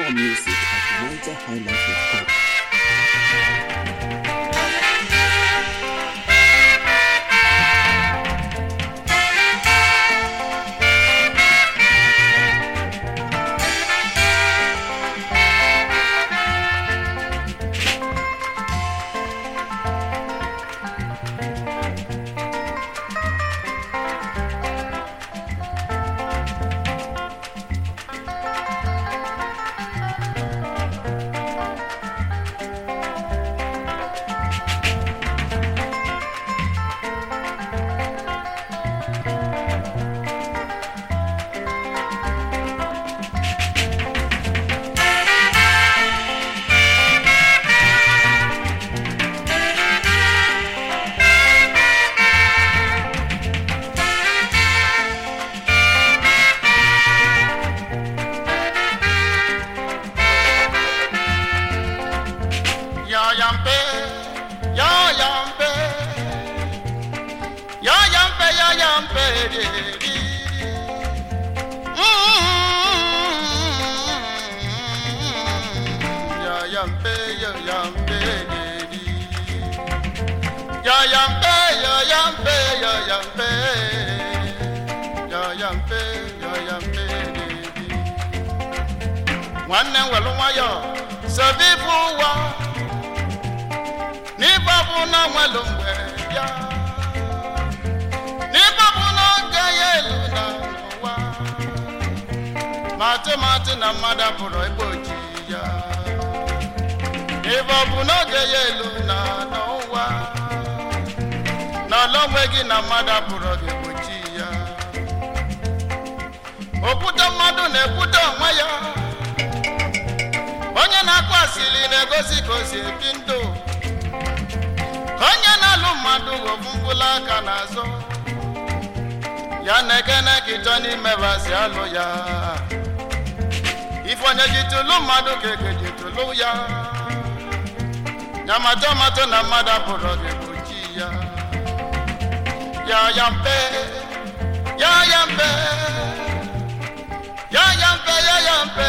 More music at NigerHighlife.com. Nwanne nwelu nwayọ sevivu ụwa n'ịbabụ na nwelu mgbe ya n'ịbabụ n'oge ya elu na n'ụwa matịmatị na mmadụ pụrụ ebe oji ya n'ịbabụ n'oge ya elu na n'ụwa n'ala onwe gị na mmadụ pụrụ gị egbochi ya okwute mmadụ na-ekwute onwe ya onye na-akụ asịrị na-egosi ka o si ebi ndụ onye na-alụ mmadụ ofu mkpụrụ aka n'azụ ya na-ekene ka ịchọ n'ime basị alụ ya ife onye ji tụlụ mmadụ ka eke ji tụlụ ya nyamatomato na mmadụ apụrụ gị egbochi ya ya mpe ya mpe ya mpe ya mpe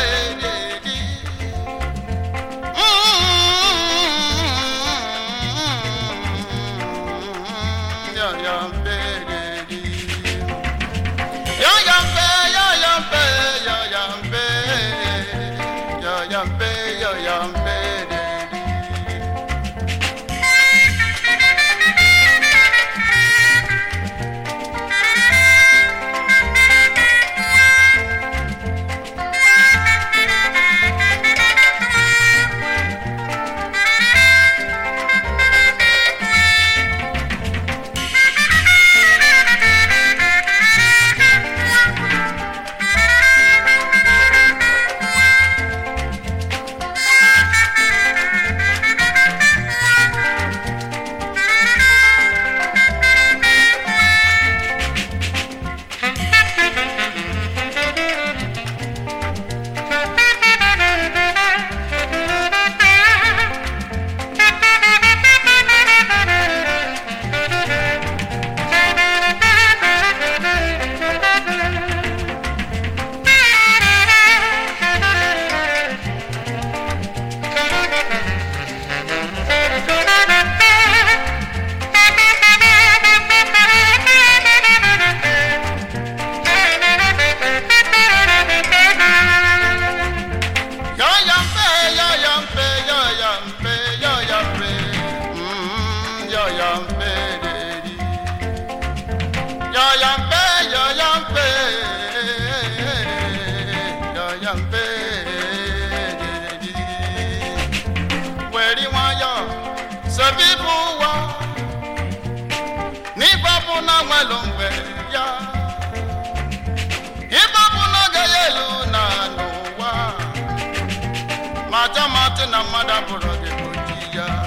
na mmadụ apụrụ gị egbochi ya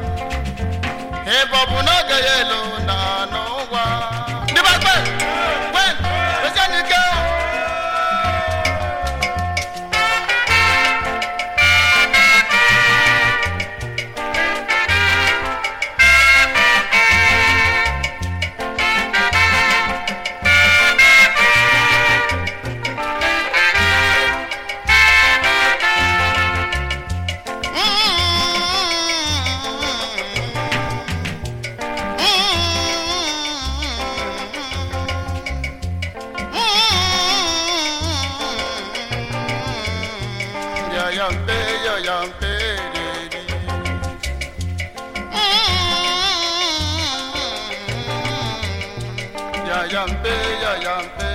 ebe ọ bụ n'oge ya elu na n'ụwa ndị bakpe ezianike yampe dedi. Yampe dedi.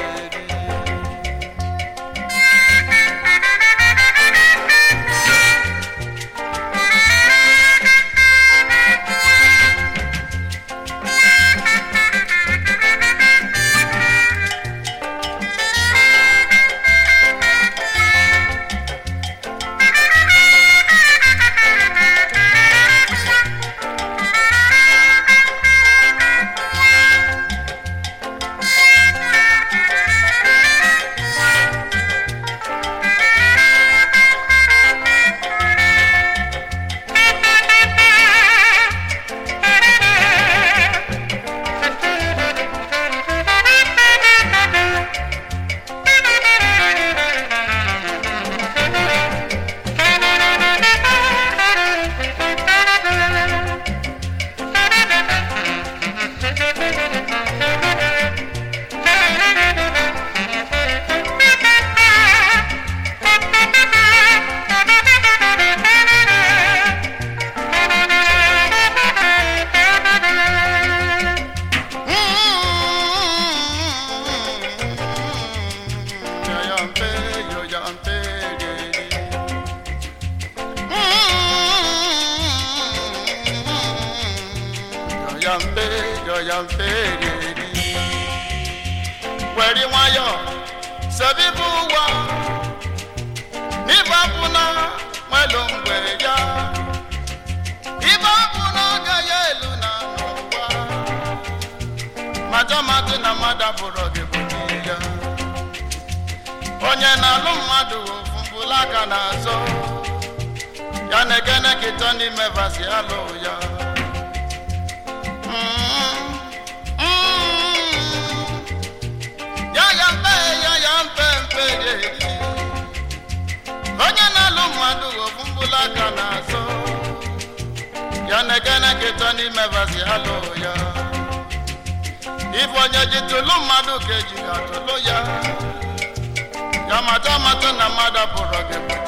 Yampe dedi. Where wayo sabibu wa ni babuna malongwe ya ibabuna gayelu na nowa majamatu na madaburo ge budia onye na lumadu fumbulaka na so ya negene kitani mevasi aloya. Onye na-alụ mmadụ ofumbula ka na-azọ ya na-egene kịta n'ime vazi alụ ya ife onye ji tụlụ mmadụ ka eji atụlụ ya ya mata na mmadụ pụrụ gị